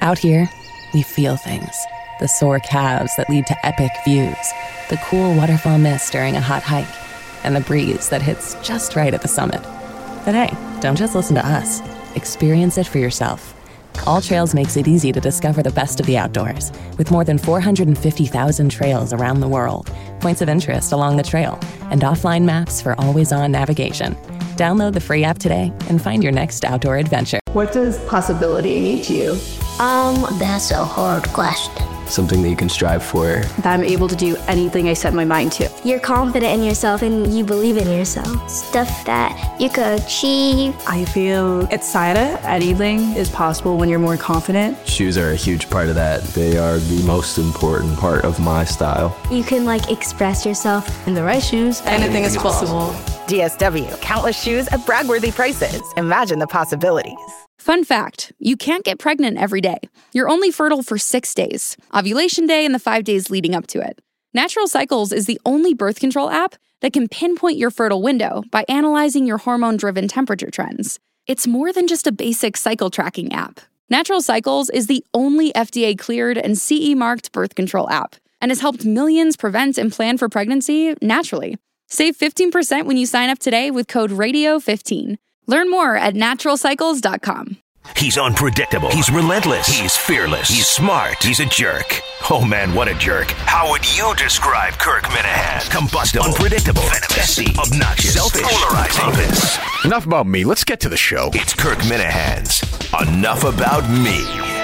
Out here, we feel things. The sore calves that lead to epic views, the cool waterfall mist during a hot hike, and the breeze that hits just right at the summit. But hey, don't just listen to us. Experience it for yourself. All Trails makes it easy to discover the best of the outdoors, with more than 450,000 trails around the world, points of interest along the trail, and offline maps for always-on navigation. Download the free app today and find your next outdoor adventure. What does possibility mean to you? That's a hard question. Something that you can strive for. That I'm able to do anything I set my mind to. You're confident in yourself and you believe in yourself. Stuff that you could achieve. I feel excited. Anything is possible when you're more confident. Shoes are a huge part of that. They are the most important part of my style. You can express yourself. In the right shoes, anything is possible. DSW, countless shoes at brag-worthy prices. Imagine the possibilities. Fun fact, you can't get pregnant every day. You're only fertile for 6 days, ovulation day and the 5 days leading up to it. Natural Cycles is the only birth control app that can pinpoint your fertile window by analyzing your hormone-driven temperature trends. It's more than just a basic cycle tracking app. Natural Cycles is the only FDA-cleared and CE-marked birth control app and has helped millions prevent and plan for pregnancy naturally. Save 15% when you sign up today with code RADIO15. Learn more at naturalcycles.com. He's unpredictable. He's relentless. He's fearless. He's smart. He's a jerk. Oh man, what a jerk. How would you describe Kirk Minahan? Combustible, unpredictable, messy, obnoxious, selfish, polarizing. Enough about me. Let's get to the show. It's Kirk Minahan's Enough About Me.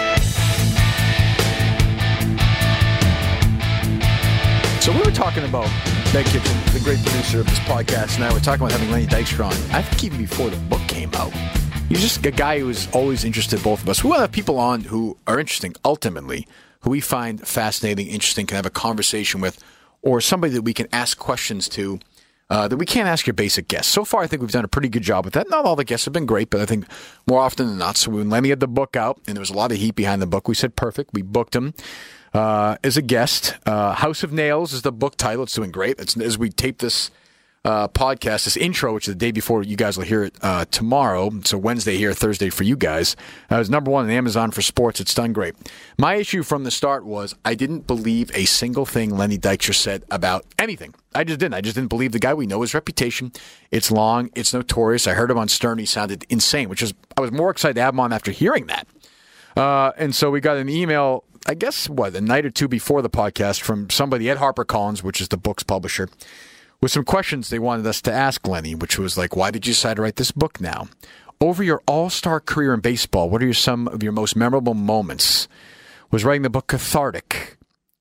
So we were talking about Meg Kitchen, the great producer of this podcast, and I were talking about having Lenny Dykstra on. I think even before the book came out. He's just a guy who was always interested, both of us. We want to have people on who are interesting, ultimately, who we find fascinating, interesting, can have a conversation with, or somebody that we can ask questions to that we can't ask your basic guests. So far, I think we've done a pretty good job with that. Not all the guests have been great, but I think more often than not. So when Lenny had the book out, and there was a lot of heat behind the book, we said, perfect. We booked him as a guest. House of Nails is the book title. It's doing great. As we tape this podcast, this intro, which is the day before, you guys will hear it tomorrow. So Wednesday here, Thursday for you guys. It was number one on Amazon for sports. It's done great. My issue from the start was I didn't believe a single thing Lenny Dykstra said about anything. I just didn't. I just didn't believe the guy. We know his reputation. It's long. It's notorious. I heard him on Stern. He sounded insane, I was more excited to have him on after hearing that. And so we got an email, I guess, a night or two before the podcast from somebody at HarperCollins, which is the book's publisher, with some questions they wanted us to ask Lenny, which was like, why did you decide to write this book now? Over your all-star career in baseball, what are some of your most memorable moments? Was writing the book cathartic?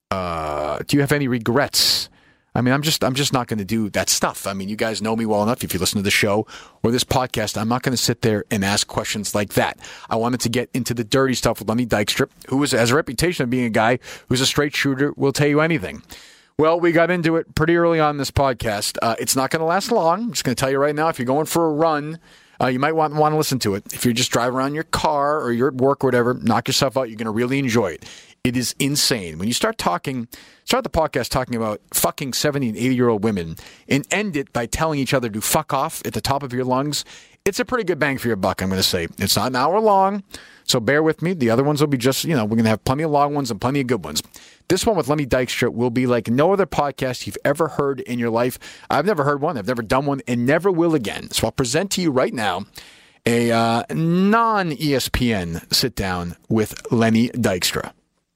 Do you have any regrets? I mean, I'm just not going to do that stuff. I mean, you guys know me well enough. If you listen to the show or this podcast, I'm not going to sit there and ask questions like that. I wanted to get into the dirty stuff with Lenny Dykstra, who has a reputation of being a guy who's a straight shooter, will tell you anything. Well, we got into it pretty early on in this podcast. It's not going to last long. I'm just going to tell you right now, if you're going for a run, you might want to listen to it. If you're just driving around your car or you're at work or whatever, knock yourself out. You're going to really enjoy it. It is insane. When you start the podcast talking about fucking 70 and 80-year-old women and end it by telling each other to fuck off at the top of your lungs, it's a pretty good bang for your buck, I'm going to say. It's not an hour long, so bear with me. The other ones will be just, we're going to have plenty of long ones and plenty of good ones. This one with Lenny Dykstra will be like no other podcast you've ever heard in your life. I've never heard one. I've never done one and never will again. So I'll present to you right now a non-ESPN sit-down with Lenny Dykstra.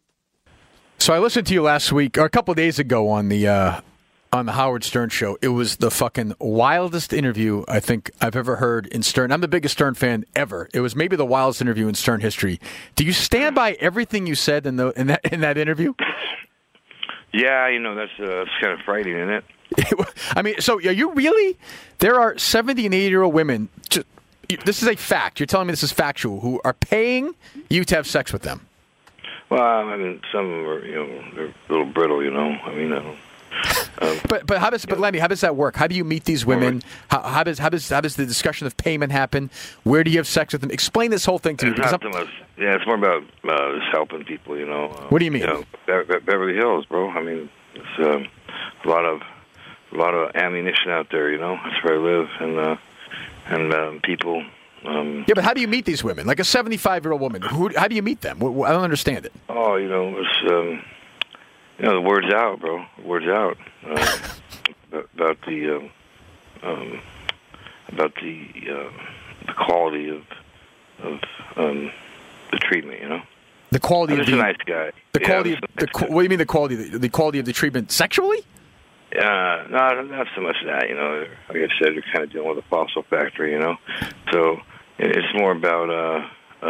So I listened to you last week, or a couple of days ago on the Howard Stern show. It was the fucking wildest interview I think I've ever heard in Stern. I'm the biggest Stern fan ever. It was maybe the wildest interview in Stern history. Do you stand by everything you said in that interview? Yeah, that's kind of frightening, isn't it? I mean, so are you really? There are 70 and 80-year-old women. This is a fact. You're telling me this is factual. Who are paying you to have sex with them? Well, I mean, some of them are, they're a little brittle, I mean, I don't. But how does Lenny? How does that work? How do you meet these women? How does the discussion of payment happen? Where do you have sex with them? Explain this whole thing to me. It's more about just helping people. What do you mean? Beverly Hills, bro. I mean, it's a lot of ammunition out there. That's where I live, and people Yeah, but how do you meet these women? Like a 75-year-old woman. How do you meet them? I don't understand it. Oh, it's the word's out, bro. The word's out about the quality of the treatment. You know. The quality. I'm just a nice guy. The quality. What do you mean the quality? The quality of the treatment sexually? No, not so much that. You know, like I said, you're kind of dealing with a fossil factory. You know, so it's more about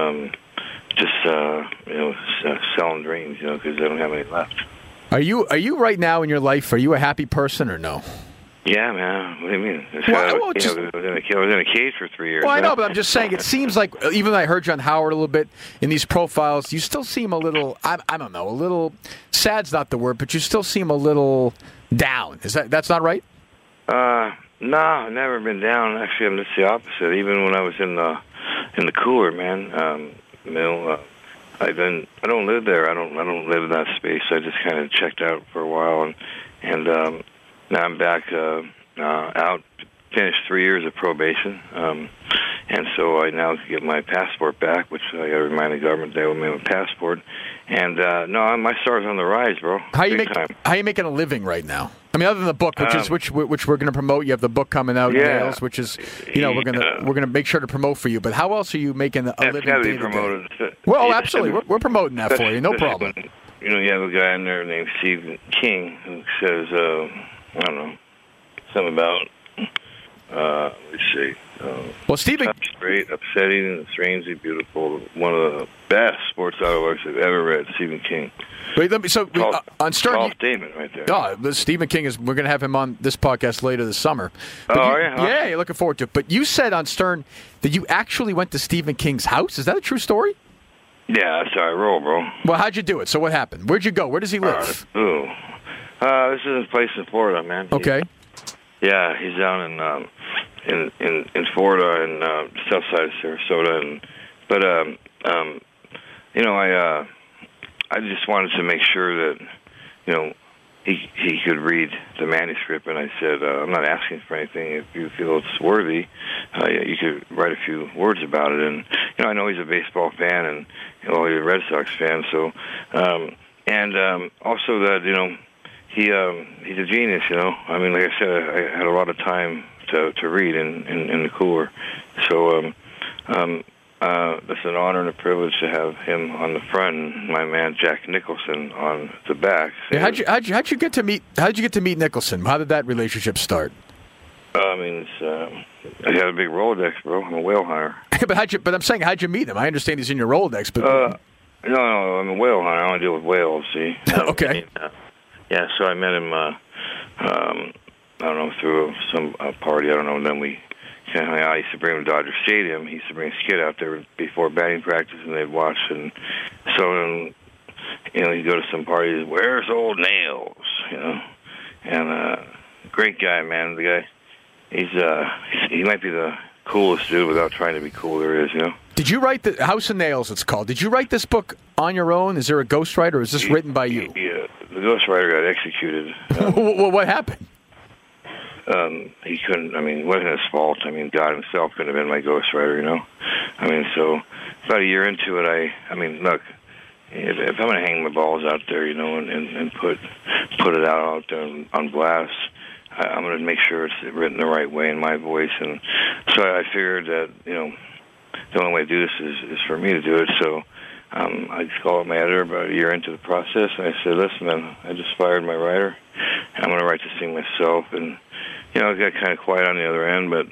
selling dreams. You know, because they don't have any left. Are you right now in your life? Are you a happy person or no? Yeah, man. What do you mean? I was in a cage for 3 years. Well, I know, but I'm just saying. It seems like even though I heard you on Howard a little bit in these profiles, you still seem a little. I don't know. A little sad's not the word, but you still seem a little down. That's not right? No, I've never been down. Actually, I'm just the opposite. Even when I was in the cooler, man. I don't live there. I don't live in that space. I just kind of checked out for a while, and now I'm back out. Finished 3 years of probation, and so I now get my passport back, which I got to remind the government they owe me my passport. And my star's on the rise, bro. How are you making a living right now? I mean, other than the book, which we're going to promote. You have the book coming out, Nails, which is we're gonna make sure to promote for you. But how else are you making a living? Got to be promoted. Well, absolutely, we're promoting that for you, no problem. You have a guy in there named Stephen King who says, I don't know, something about. Let's see. Well, Stephen, straight, upsetting, and strangely beautiful. One of the best sports autoworks I've ever read. Stephen King. Wait, on Stern. Tall statement right there. Oh, Stephen King is. We're going to have him on this podcast later this summer. Yeah, you're looking forward to it. But you said on Stern that you actually went to Stephen King's house. Is that a true story? Yeah, that's how I roll, bro. Well, how'd you do it? So what happened? Where'd you go? Where does he live? This is a place in Florida, man. Okay. Yeah, he's down in Florida and south side of Sarasota, I just wanted to make sure that he could read the manuscript, and I said I'm not asking for anything. If you feel it's worthy, you could write a few words about it. And I know he's a baseball fan and he's a Red Sox fan, so also that he's a genius, I mean, like I said, I had a lot of time to read in the cooler. So it's an honor and a privilege to have him on the front, and my man Jack Nicholson on the back. Yeah, how'd you get to meet Nicholson? How did that relationship start? I mean, I had a big Rolodex, bro. I'm a whale hunter. But I'm saying, how'd you meet him? I understand he's in your Rolodex, but no, I'm a whale hunter. I only deal with whales. See? Okay. Yeah, so I met him, I don't know, through some party, I don't know, and then we kind of hung out. I used to bring him to Dodger Stadium. He used to bring Skid out there before batting practice, and they'd watch, and so, he'd go to some parties, where's old Nails, and great guy, man, the guy, he might be the coolest dude without trying to be cool there is, Did you write the House of Nails, it's called? Did you write this book on your own? Is there a ghostwriter, or is this written by you? Yeah, the ghostwriter got executed. What happened? He couldn't, it wasn't his fault. God himself couldn't have been my ghostwriter, so about a year into it, look, if I'm going to hang my balls out there, and put it out there on blast, I'm going to make sure it's written the right way in my voice. And so I figured that, the only way to do this is for me to do it. So I just called my editor about a year into the process, and I said, listen, man, I just fired my writer. I'm going to write this thing myself. And, I got kind of quiet on the other end, but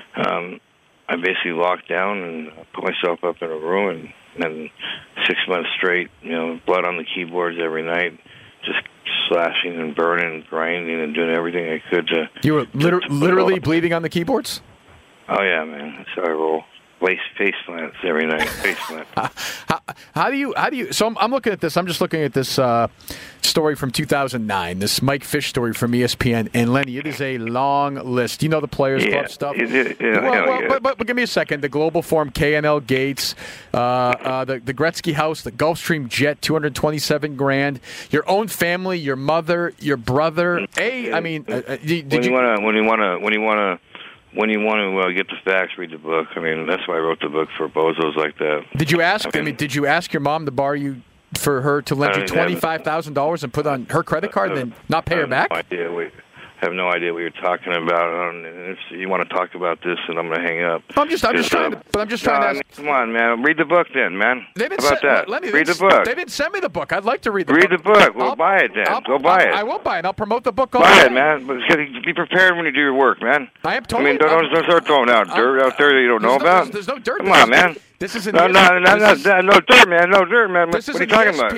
I basically locked down and put myself up in a room, and then 6 months straight, blood on the keyboards every night, just slashing and burning and grinding and doing everything I could to... You were literally bleeding on the keyboards? Oh, yeah, man. That's how I roll. Face plants every night. Face plants. How do you? So I'm looking at this. I'm just looking at this story from 2009. This Mike Fish story from ESPN. And Lenny, it is a long list. You know the Players Club stuff. But give me a second. The Global Forum, KNL Gates, the Gretzky House, the Gulfstream Jet, $227,000. Your own family, your mother, your brother. When you want to when you want to get the facts, read the book. I mean, that's why I wrote the book, for bozos like that. Did you ask? Did you ask your mom to borrow you for her to lend you $25,000 and put on her credit card, and then not pay her back? I have no idea what you're talking about. If you want to talk about this, and I'm going to hang up. I'm just trying to ask. Come on, man. Read the book then, man. How about that? Read the book. They didn't send me the book. I'd like to read the book. Read the book. Well, buy it then. Go buy it. I will buy it. I'll promote the book. Buy it, man. But be prepared when you do your work, man. I am totally. I mean, don't start throwing out dirt out there that you don't know about. There's no dirt. Come on, man. This is no dirt, man. No dirt, man. What are you talking about?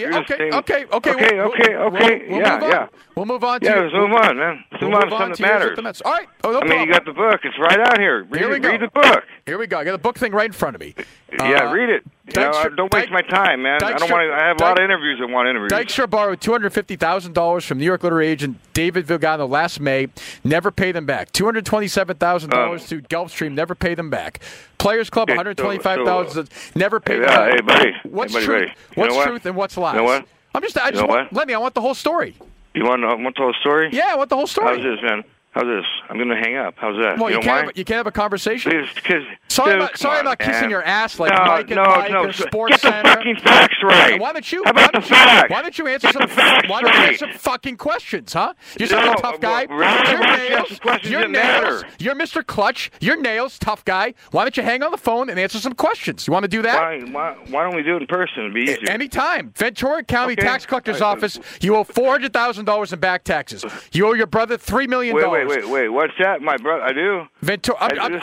Okay. Yeah. We'll move on. Let's move on, man. Let's move on to something that matters. All right. No problem. You got the book. It's right out here. Read the book. Here we go. I got the book thing right in front of me. Read it. Don't waste my time, man. I don't want. I have a lot of interviews. I want interviews. Dykstra borrowed $250,000 from New York literary agent David Vigano last May. Never paid them back. $227,000 to Gulfstream. Never paid them back. Players Club, $125,000. Never paid them back. Hey, buddy. What's truth? Buddy. What's truth and what's lies? You know what? Lenny, I want the whole story. You want the whole story? Yeah, I want the whole story. How's this, man? How's this? I'm going to hang up. How's that? Well, you can't have a conversation? Please, sorry about kissing your ass like Mike and Mike or Sports Get the Center. fucking facts right. Why don't you? How about the facts? Why don't you answer some fucking questions, huh? You're such a tough guy. Your nails. You're Mr. Clutch. Your nails, tough guy. Why don't you hang on the phone and answer some questions? You want to do that? Why don't we do it in person? It'd be easier. Anytime. Ventura County Tax Collector's Office. You owe $400,000 in back taxes. You owe your brother $3 million. Wait. What's that? My brother, I do. Ventura,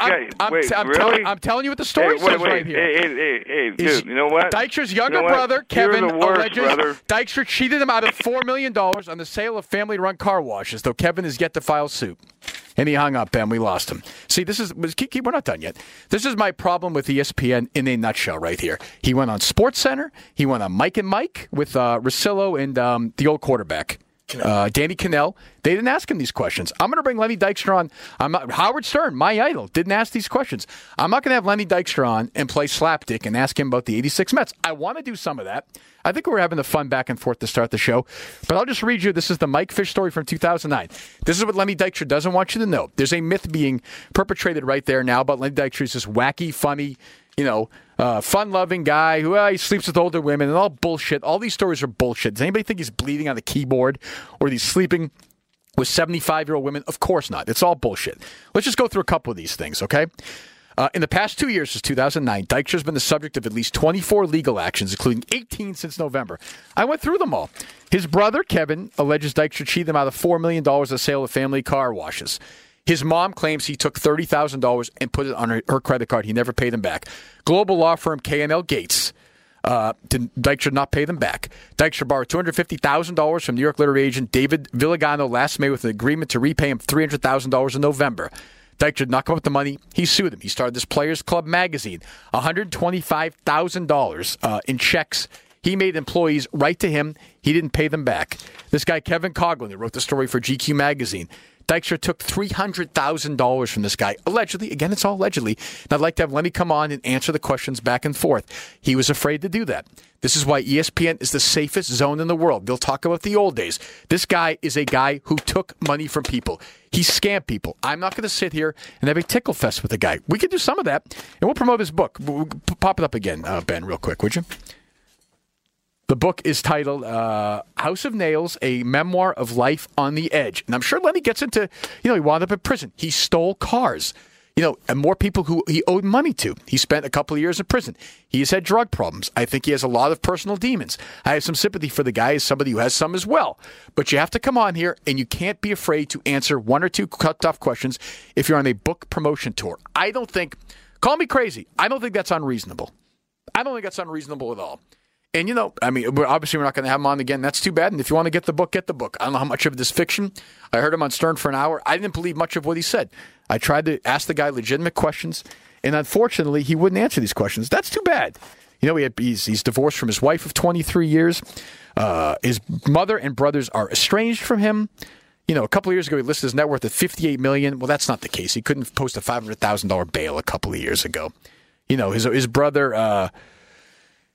I'm telling you what the story says right here. Hey, dude, you know what? Dykstra's younger brother, Kevin, alleges brother. Dykstra cheated him out of $4 million on the sale of family-run car washes, though Kevin is yet to file suit. And he hung up, Ben. We lost him. See, we're not done yet. This is my problem with ESPN in a nutshell right here. He went on SportsCenter. He went on Mike and Mike with Russillo and the old quarterback. Danny Cannell. They didn't ask him these questions. I'm going to bring Lenny Dykstra on. Howard Stern, my idol, didn't ask these questions. I'm not going to have Lenny Dykstra on and play slapdick and ask him about the 86 Mets. I want to do some of that. I think we're having the fun back and forth to start the show. But I'll just read you. This is the Mike Fish story from 2009. This is what Lenny Dykstra doesn't want you to know. There's a myth being perpetrated right there now about Lenny Dykstra. He's this wacky, funny, fun-loving guy who he sleeps with older women and all bullshit. All these stories are bullshit. Does anybody think he's bleeding on the keyboard or he's sleeping with 75-year-old women? Of course not. It's all bullshit. Let's just go through a couple of these things, okay? In the past 2 years, since 2009, Dykstra's been the subject of at least 24 legal actions, including 18 since November. I went through them all. His brother, Kevin, alleges Dykstra cheated him out of $4 million on the sale of family car washes. His mom claims he took $30,000 and put it on her credit card. He never paid them back. Global law firm K&L Gates Dykstra not pay them back. Dykstra borrowed $250,000 from New York literary agent David Vigano last May with an agreement to repay him $300,000 in November. Dykstra did not come up with the money. He sued him. He started this Players Club magazine. $125,000 in checks he made employees write to him. He didn't pay them back. This guy, Kevin Coughlin, who wrote the story for GQ magazine, Dykstra took $300,000 from this guy, allegedly. Again, it's all allegedly. And I'd like to have Lenny come on and answer the questions back and forth. He was afraid to do that. This is why ESPN is the safest zone in the world. They'll talk about the old days. This guy is a guy who took money from people. He scammed people. I'm not going to sit here and have a tickle fest with the guy. We could do some of that, and we'll promote his book. We'll pop it up again, Ben, real quick, would you? The book is titled House of Nails, A Memoir of Life on the Edge. And I'm sure Lenny gets into, he wound up in prison. He stole cars. And more people who he owed money to. He spent a couple of years in prison. He has had drug problems. I think he has a lot of personal demons. I have some sympathy for the guy as somebody who has some as well. But you have to come on here, and you can't be afraid to answer one or two tough questions if you're on a book promotion tour. Call me crazy. I don't think that's unreasonable. I don't think that's unreasonable at all. And, obviously we're not going to have him on again. That's too bad. And if you want to get the book, get the book. I don't know how much of it is fiction. I heard him on Stern for an hour. I didn't believe much of what he said. I tried to ask the guy legitimate questions, and unfortunately, he wouldn't answer these questions. That's too bad. He's divorced from his wife of 23 years. His mother and brothers are estranged from him. A couple of years ago, he listed his net worth at $58 million. Well, that's not the case. He couldn't post a $500,000 bail a couple of years ago. His brother...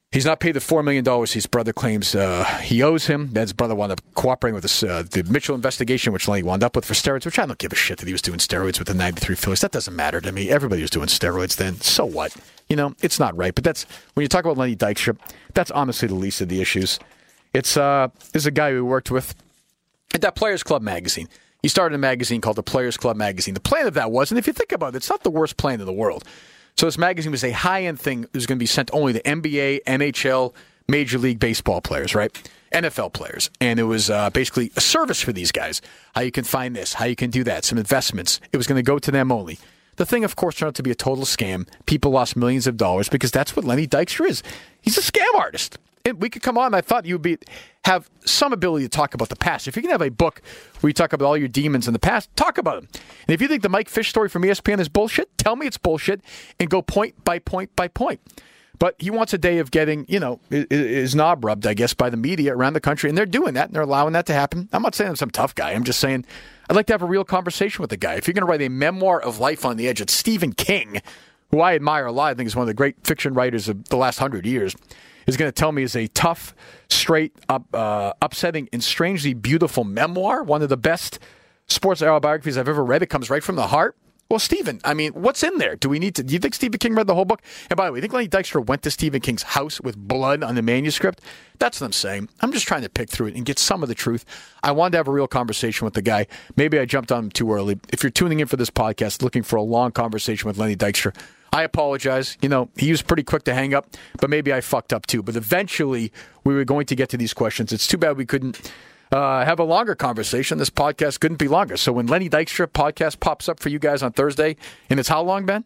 He's not paid the $4 million his brother claims he owes him. His brother wound up cooperating with the Mitchell investigation, which Lenny wound up with for steroids, which I don't give a shit that he was doing steroids with the 93 Phillies. That doesn't matter to me. Everybody was doing steroids then. So what? It's not right. But that's when you talk about Lenny Dykstra, that's honestly the least of the issues. It's a guy we worked with at that Players Club magazine. He started a magazine called the Players Club magazine. The plan of that was, and if you think about it, it's not the worst plan in the world. So this magazine was a high-end thing. It was going to be sent only to NBA, NHL, Major League Baseball players, right? NFL players. And it was basically a service for these guys. How you can find this, how you can do that, some investments. It was going to go to them only. The thing, of course, turned out to be a total scam. People lost millions of dollars because that's what Lenny Dykstra is. He's a scam artist. And we could come on, and I thought you would have some ability to talk about the past. If you can have a book where you talk about all your demons in the past, talk about them. And if you think the Mike Fish story from ESPN is bullshit, tell me it's bullshit and go point by point by point. But he wants a day of getting, his knob rubbed, I guess, by the media around the country. And they're doing that, and they're allowing that to happen. I'm not saying I'm some tough guy. I'm just saying I'd like to have a real conversation with the guy. If you're going to write a memoir of life on the edge, it's Stephen King, who I admire a lot. I think is one of the great fiction writers of the last 100 years. Is going to tell me is a tough, straight, upsetting, and strangely beautiful memoir. One of the best sports autobiographies I've ever read. It comes right from the heart. Well, Stephen, what's in there? Do you think Stephen King read the whole book? And by the way, you think Lenny Dykstra went to Stephen King's house with blood on the manuscript? That's what I'm saying. I'm just trying to pick through it and get some of the truth. I wanted to have a real conversation with the guy. Maybe I jumped on him too early. If you're tuning in for this podcast looking for a long conversation with Lenny Dykstra, I apologize. He was pretty quick to hang up, but maybe I fucked up too. But eventually, we were going to get to these questions. It's too bad we couldn't have a longer conversation. This podcast couldn't be longer. So when Lenny Dykstra podcast pops up for you guys on Thursday, and it's how long, Ben?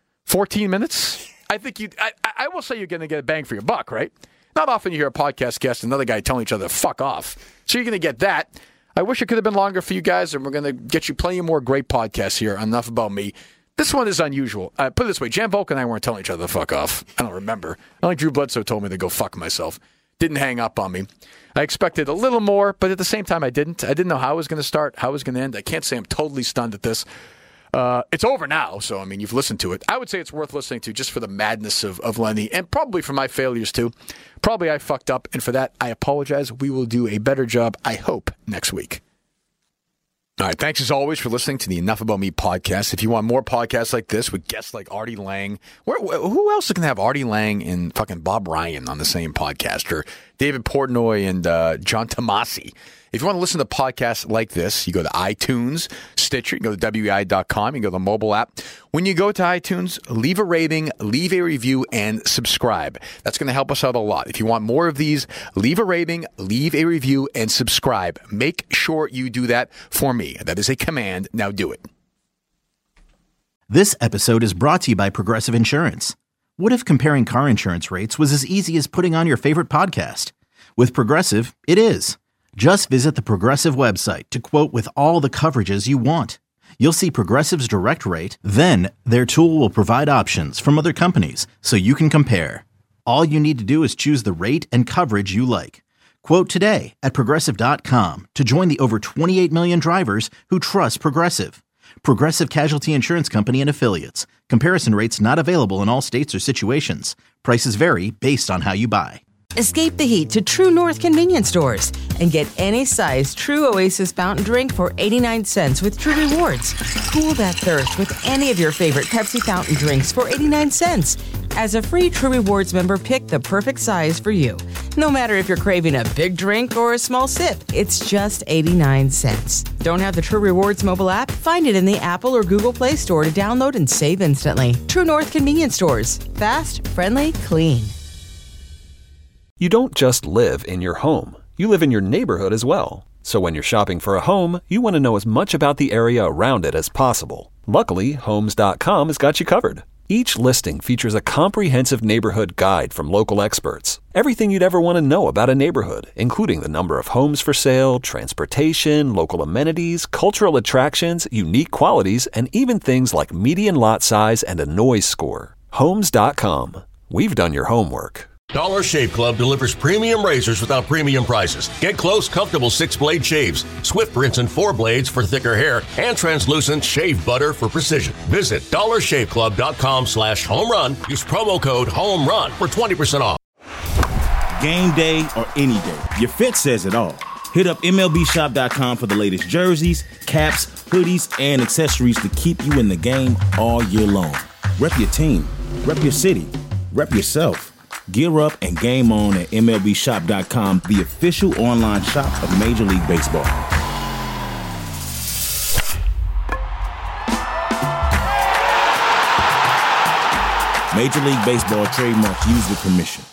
14 minutes? I think I will say you're going to get a bang for your buck, right? Not often you hear a podcast guest and another guy telling each other to fuck off. So you're going to get that. I wish it could have been longer for you guys, and we're going to get you plenty more great podcasts here on Enough About Me. This one is unusual. Put it this way, Jan Volk and I weren't telling each other to fuck off. I don't remember. I think Drew Bledsoe told me to go fuck myself. Didn't hang up on me. I expected a little more, but at the same time I didn't. I didn't know how it was going to start, how it was going to end. I can't say I'm totally stunned at this. It's over now, so you've listened to it. I would say it's worth listening to just for the madness of Lenny, and probably for my failures too. Probably I fucked up, and for that I apologize. We will do a better job, I hope, next week. All right, thanks as always for listening to the Enough About Me podcast. If you want more podcasts like this with guests like Artie Lang, who else is going to have Artie Lang and fucking Bob Ryan on the same podcast, or David Portnoy and John Tomasi? If you want to listen to podcasts like this, you go to iTunes, Stitcher, you can go to WEI.com, you can go to the mobile app. When you go to iTunes, leave a rating, leave a review, and subscribe. That's going to help us out a lot. If you want more of these, leave a rating, leave a review, and subscribe. Make sure you do that for me. That is a command. Now do it. This episode is brought to you by Progressive Insurance. What if comparing car insurance rates was as easy as putting on your favorite podcast? With Progressive, it is. Just visit the Progressive website to quote with all the coverages you want. You'll see Progressive's direct rate, then their tool will provide options from other companies so you can compare. All you need to do is choose the rate and coverage you like. Quote today at Progressive.com to join the over 28 million drivers who trust Progressive. Progressive Casualty Insurance Company and Affiliates. Comparison rates not available in all states or situations. Prices vary based on how you buy. Escape the heat to True North convenience stores and get any size True Oasis fountain drink for 89 cents with True Rewards. Cool that thirst with any of your favorite Pepsi fountain drinks for 89 cents. As a free True Rewards member, pick the perfect size for you. No matter if you're craving a big drink or a small sip, it's just 89 cents. Don't have the True Rewards mobile app? Find it in the Apple or Google Play Store to download and save instantly. True North convenience stores. Fast, friendly, clean. You don't just live in your home. You live in your neighborhood as well. So when you're shopping for a home, you want to know as much about the area around it as possible. Luckily, Homes.com has got you covered. Each listing features a comprehensive neighborhood guide from local experts. Everything you'd ever want to know about a neighborhood, including the number of homes for sale, transportation, local amenities, cultural attractions, unique qualities, and even things like median lot size and a noise score. Homes.com. We've done your homework. Dollar Shave Club delivers premium razors without premium prices. Get close, comfortable 6-blade shaves, swift rinse and 4 blades for thicker hair, and translucent shave butter for precision. Visit dollarshaveclub.com/homerun. Use promo code HOMERUN for 20% off. game day or any day. Your fit says it all. Hit up MLBshop.com for the latest jerseys, caps, hoodies, and accessories to keep you in the game all year long. Rep your team, rep your city, rep yourself. Gear up and game on at MLBshop.com, the official online shop of Major League Baseball. Major League Baseball trademark used with permission.